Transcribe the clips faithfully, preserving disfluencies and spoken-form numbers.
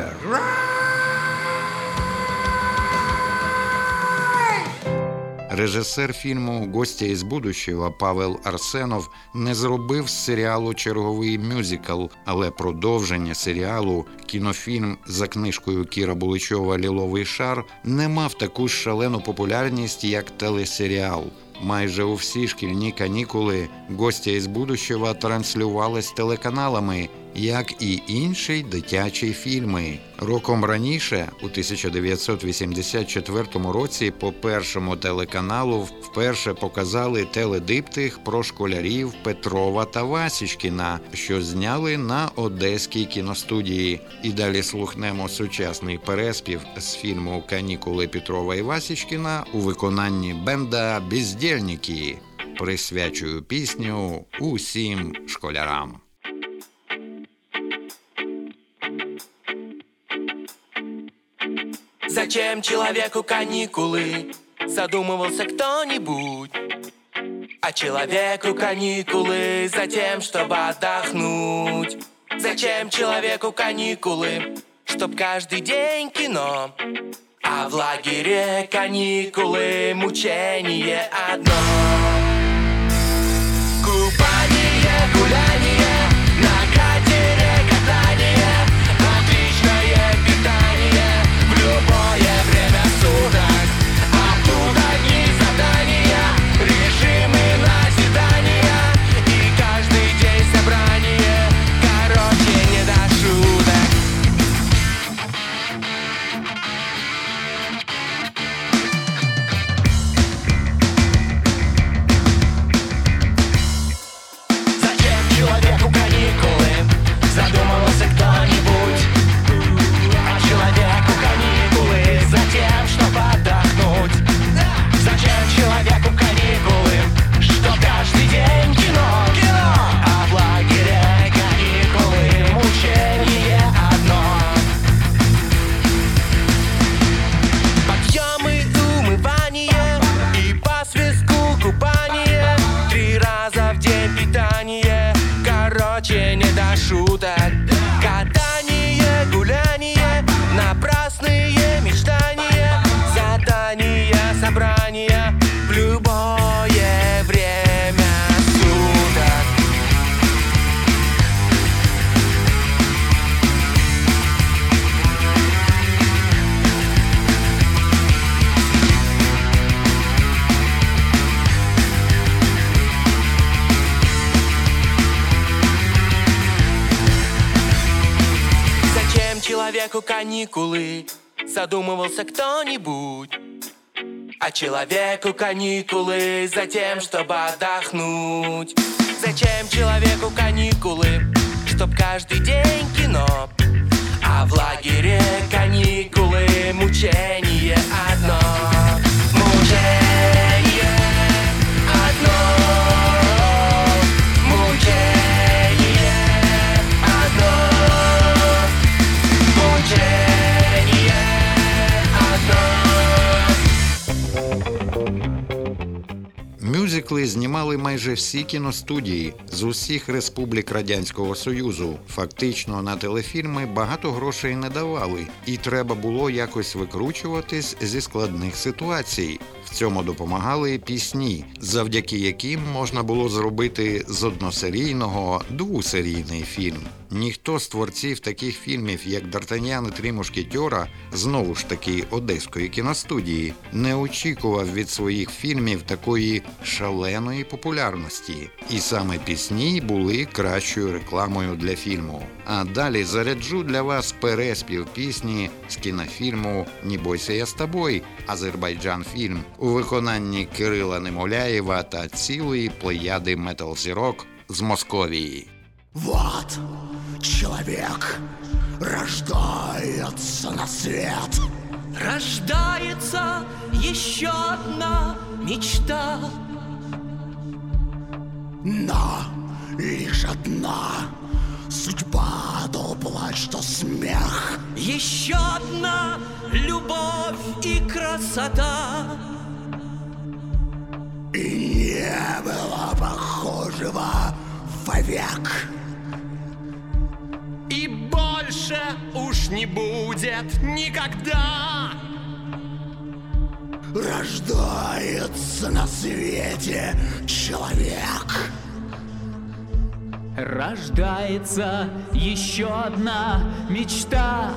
Говер. Режисер фільму «Гостя із будущего» Павел Арсенов не зробив з серіалу черговий мюзикл, але продовження серіалу, кінофільм за книжкою Кіра Буличова «Ліловий шар» не мав таку ж шалену популярність, як телесеріал. Майже у всі шкільні канікули «Гостя із будущего» транслювались телеканалами, як і інші дитячі фільми. Роком раніше, у тисяча дев'ятсот вісімдесят четвертому році, по першому телеканалу вперше показали теледиптих про школярів Петрова та Васічкіна, що зняли на Одеській кіностудії. І далі слухнемо сучасний переспів з фільму «Канікули Петрова і Васічкіна» у виконанні бенда «Бездєльніки». Присвячую пісню усім школярам. Зачем человеку каникулы? Задумывался кто-нибудь. А человеку каникулы затем, чтобы отдохнуть. Зачем человеку каникулы? Чтоб каждый день кино. А в лагере каникулы мучение одно. Купание, гуляние, на катере катание, отличное питание в любое время суток. Оттуда дни задания, режимы назидания и каждый день собрание. Короче, не до шуток. Зачем человеку каникулы? Задумывался кто-нибудь. А человеку каникулы затем, чтобы отдохнуть. Зачем человеку каникулы? Чтоб каждый день кино. Кино! А в лагере каникулы мучение одно. Подъемы, умывание и по свистку купание. Три раза в день питание. Короче, не до шуток. Катание, гуляние, напрасные мечтания. Задания, собрания в любое время суток. Зачем человеку каникулы? Задумывался кто-нибудь. А человеку каникулы затем, чтобы отдохнуть. Зачем человеку каникулы? Чтоб каждый день кино. А в лагере каникулы мучение одно. Мучение одно. Мучение одно. Мучение одно. Мюзикли знімали майже всі кіностудії з усіх республік Радянського Союзу. Фактично на телефільми багато грошей не давали, і треба було якось викручуватись зі складних ситуацій. В цьому допомагали пісні, завдяки яким можна було зробити з односерійного двосерійний фільм. Ніхто з творців таких фільмів, як «Д'Артаньян і три мушкетера», знову ж таки Одеської кіностудії, не очікував від своїх фільмів такої шаленої популярності. І саме пісні були кращою рекламою для фільму. А далі заряджу для вас переспів пісні з кінофільму «Не бойся, я з тобою», Азербайджан-фільм, у виконанні Кирила Немоляєва та цілої плеяди метал-зірок з Московії. Вот человек рождается на свет. Рождается еще одна мечта. Но лишь одна судьба, то плачь, то смех. Еще одна любовь и красота. И не было похожего вовек. И больше уж не будет никогда. Рождается на свете человек. Рождается еще одна мечта.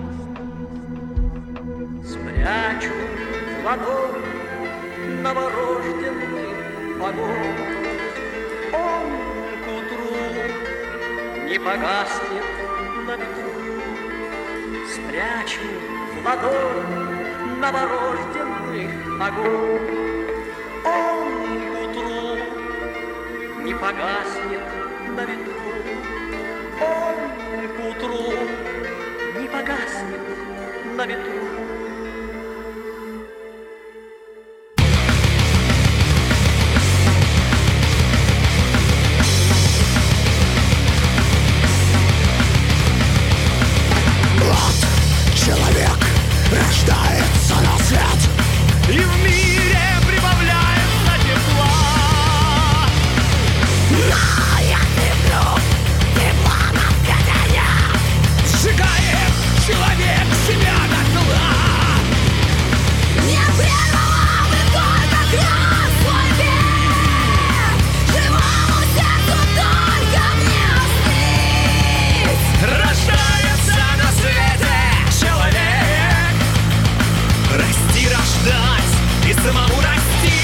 Спрячу в ладонь новорожденный огонь. Он к утру не погаснет на ветру. Спрячу в ладонь новорожденный огонь. Он к утру не погаснет на ветру. Он к утру не погаснет на ветру. Человек рождается на свет, И в мире прибавляется тепла. но если вдруг тепла на свете нет, Сжигает человек себя дотла. не прервала бы только край свой век. Живому сердцу только мне остыть. Рождается на свете человек. Расти, рождать и самому расти.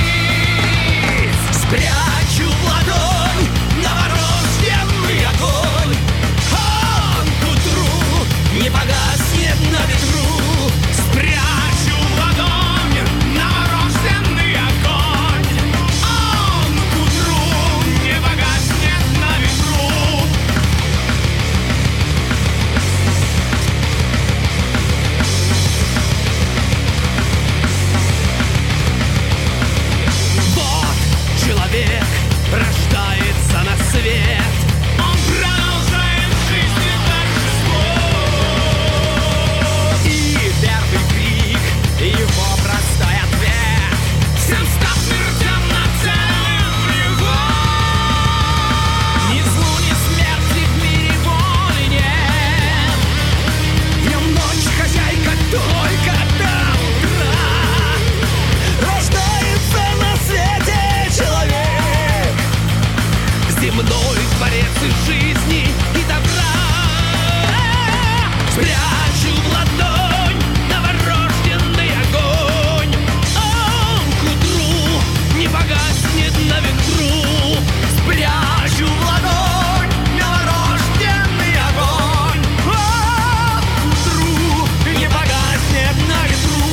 Спрячу в ладонь новорожденный огонь. Он к утру не погаснет на ветру. Спрячу в ладонь новорожденный огонь. Он к утру не погаснет на ветру. Вот человек рождается на свет. Он продолжает жизнь торжество. И первый крик, его простой ответ. Всем став смертям на целом брегу. Ни злу, ни смерти в мире воли нет. Днем ночь хозяйка только до утра. Рождается на свете человек, земной творец и жизни, и добра. Спрячу в ладонь новорожденный огонь. Он к утру не погаснет на ветру. Спрячу в ладонь новорожденный огонь. Он к утру не погаснет на ветру.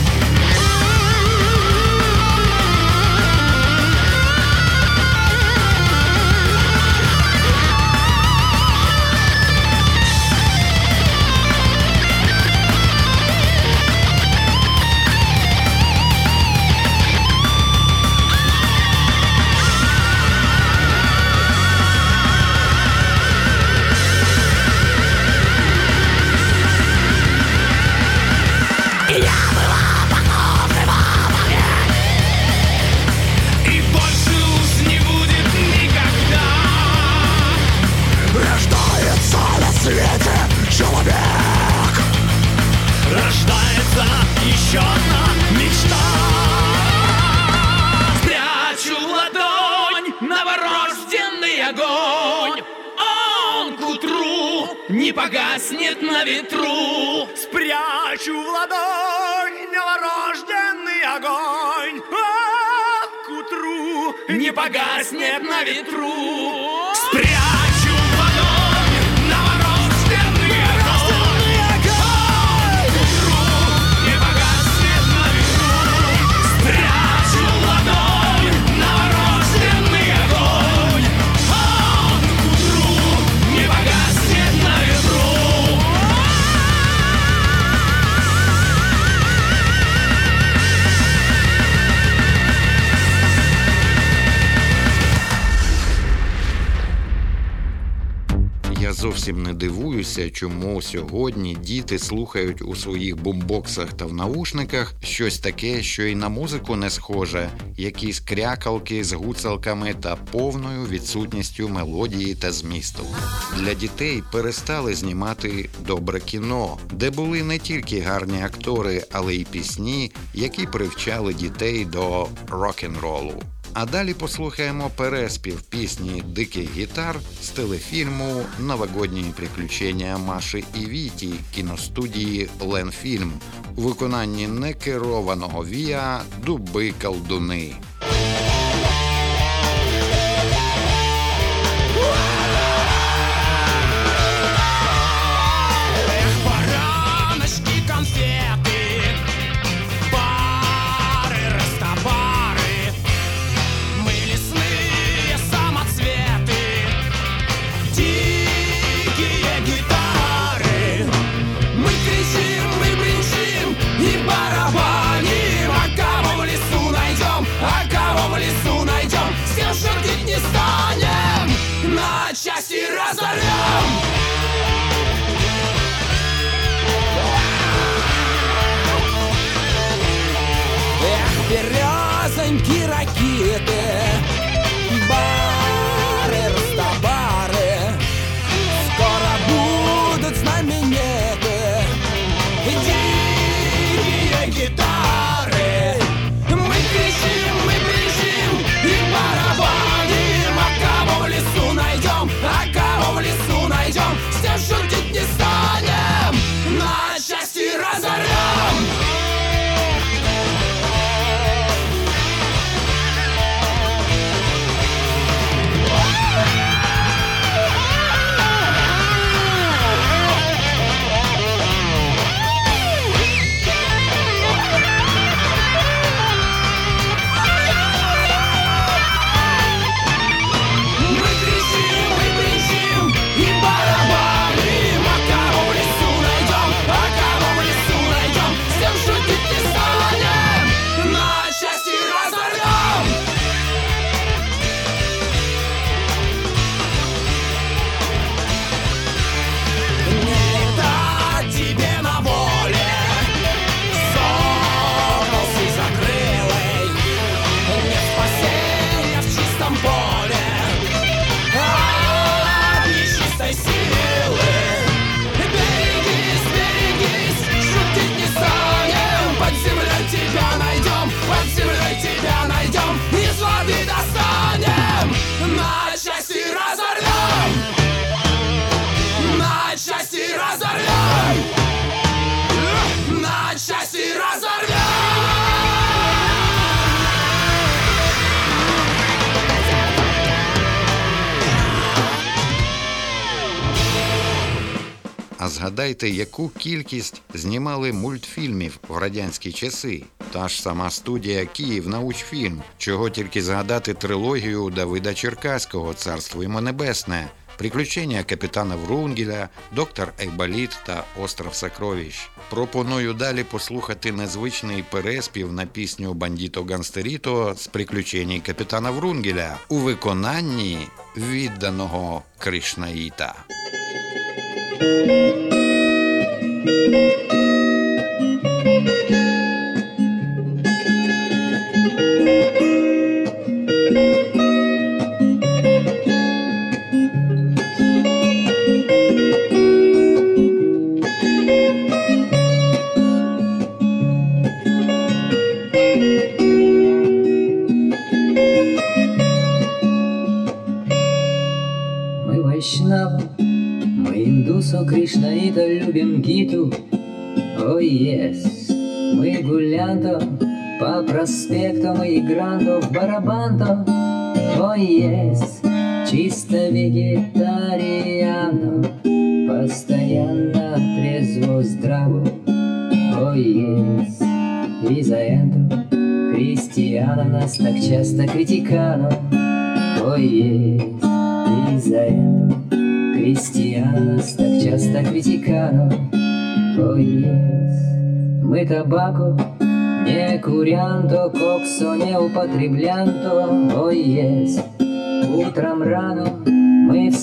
И больше уж не будет никогда. рождается на свете человек. Рождается еще одна мечта. Спрячу в ладонь новорожденный огонь. Он к утру не погаснет на ветру. Спрячу в ладонь новорожденный огонь. Он к утру не погаснет на ветру. Спрячу в ладонь новорожденный огонь. К утру не погаснет на ветру. Спрячу в ладонь новорожденный огонь. Он к утру не погаснет на ветру. зовсім не дивуюся, чому сьогодні діти слухають у своїх бумбоксах та в навушниках щось таке, що й на музику не схоже, якісь крякалки з гуцалками та повною відсутністю мелодії та змісту. Для дітей перестали знімати добре кіно, де були не тільки гарні актори, але й пісні, які привчали дітей до рок-н-ролу. А далі послухаємо переспів пісні «Диких гітар» з телефільму «Новогодні приключення Маші і Віті» кіностудії «Ленфільм» у виконанні некерованого Віа «Дуби-колдуни». Счастье разорвем! Эх, березоньки, ракеты, бары, рестобары скоро будут знамениты. Дикие гитары, мы кричим, мы кричим и барабаним, а кого в лесу найдем, а кого в лесу найдем, с тем шутить не станем, на части разорвем. А згадайте, яку кількість знімали мультфільмів в радянські часи. Та ж сама студія «Київнаучфільм», чого тільки згадати трилогію Давида Черкаського «Царство йому небесне», «Приключення капітана Врунгеля», «Доктор Айболіт» та «Остров сокровищ». Пропоную далі послухати незвичний переспів на пісню «Бандіто Ганстеріто» з «Приключень капітана Врунгеля» у виконанні відданого Кришнаїта. Мы вайшнавы, мы индусо, Кришнаита, любим Гиту. О, yes. Мы гулянто по проспектам и гранто в барабанто. О, yes. Чисто вегетариано, постоянно трезво здраво. О, yes. И за это христиана нас так часто критикано. О, yes. И за это христиана нас так часто критикано. О, yes. Мы табако не курянто, коксо не употреблянто. О, yes. Утром рано мы в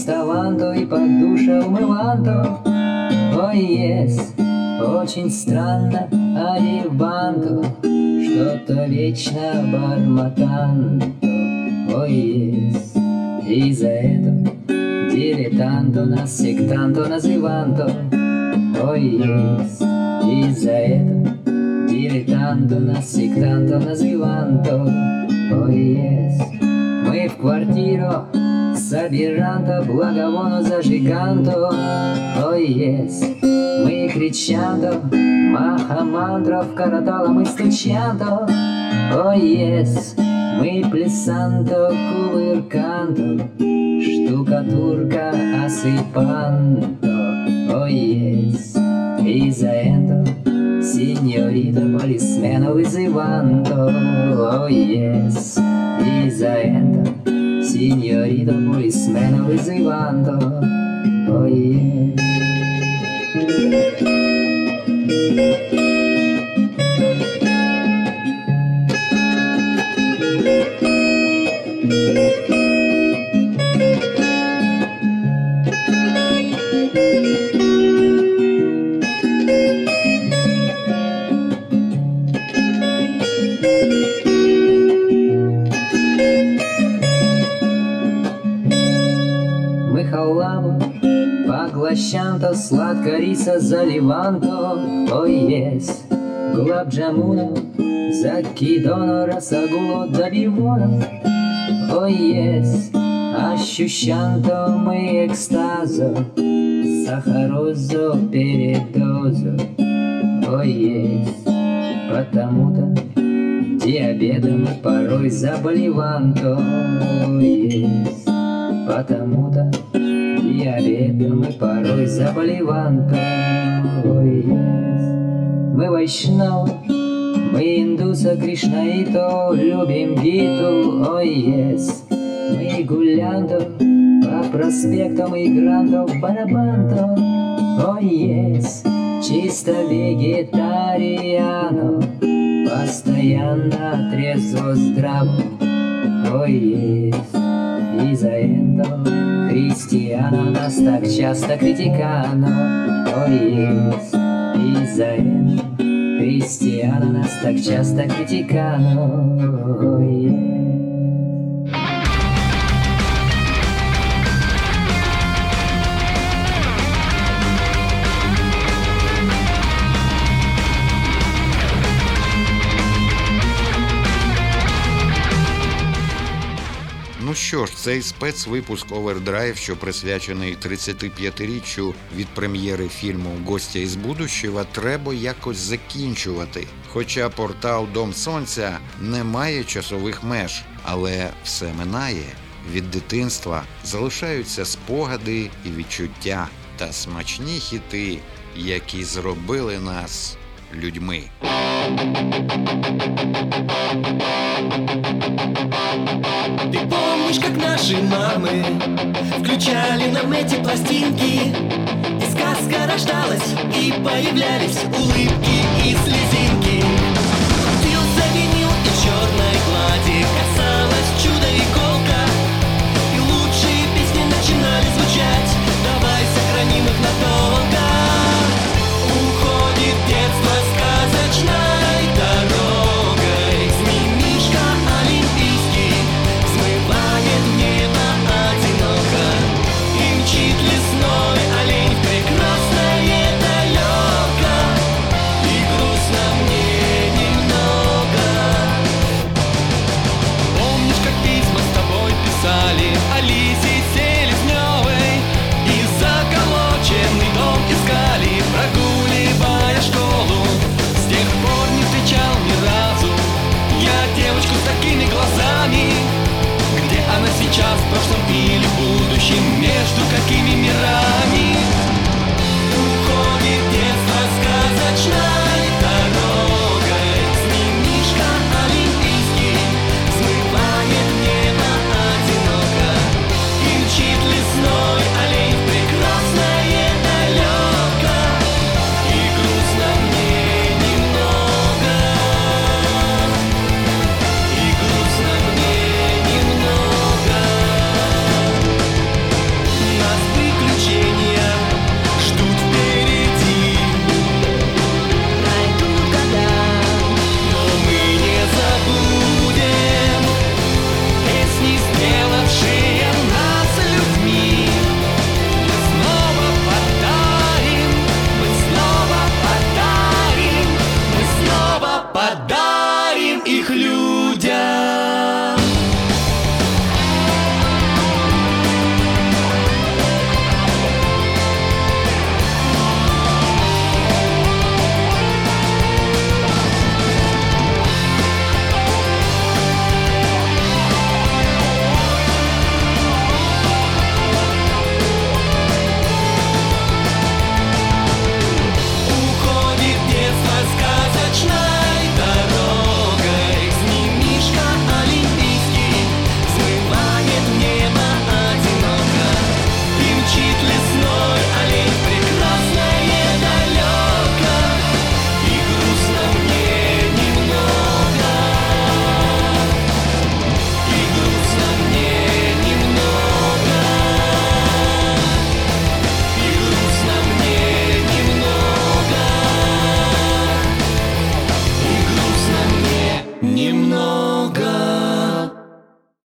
ставанту и под душа умыванту. Ой, есть, очень странно, одеванту, что-то вечно бормотанту. Ой, есть, и за это дилетанту нас сектанту называнту. Ой, есть, и за это дилетанту нас сектанту называнту. Ой, есть, мы в квартиру собиранта благовону зажиганту. Ой, есть, мы кричанту махамантров караталом и стучанту. Ой, есть, мы плясанту кувырканту, штукатурка осыпанту. Ой, есть, и за это синьорита полисмена вызыванту. Ой, есть, и за это синьорита полисмена вызыванту. Ой, есть. Мы халаву поглощанто, сладко риса заливанто. Ой, есть, гулаб джамуна, закидоно, расагуло добивоно. Ой, есть, ощущанто мы экстазо, сахарозо, передозо. Ой, есть, потому-то диабетом порой заболеванто. Ой, есть, потому-то диабетом и порой заболеванто. Ой, есть, мы вайшнавы, мы индуса кришнаито, любим гиту. Ой, есть, мы гулянто по проспектам и грантов барабанто. Ой, есть, чисто вегетариано, постоянно трезво здраво. Ой, есть, и за это христиана нас так часто критикано. Ой, есть, и за это христиана нас так часто критикано. Ой, есть. Ну що ж, цей спецвипуск «Овердрайв», що присвячений тридцятип'ятиріччю від прем'єри фільму «Гостя із будущего», треба якось закінчувати. Хоча портал «Дом Сонця» не має часових меж, але все минає. Від дитинства залишаються спогади і відчуття та смачні хіти, які зробили нас людьми. Ты помнишь, как наши мамы включали нам эти пластинки, и сказка рождалась, и появлялись улыбки и слезинки.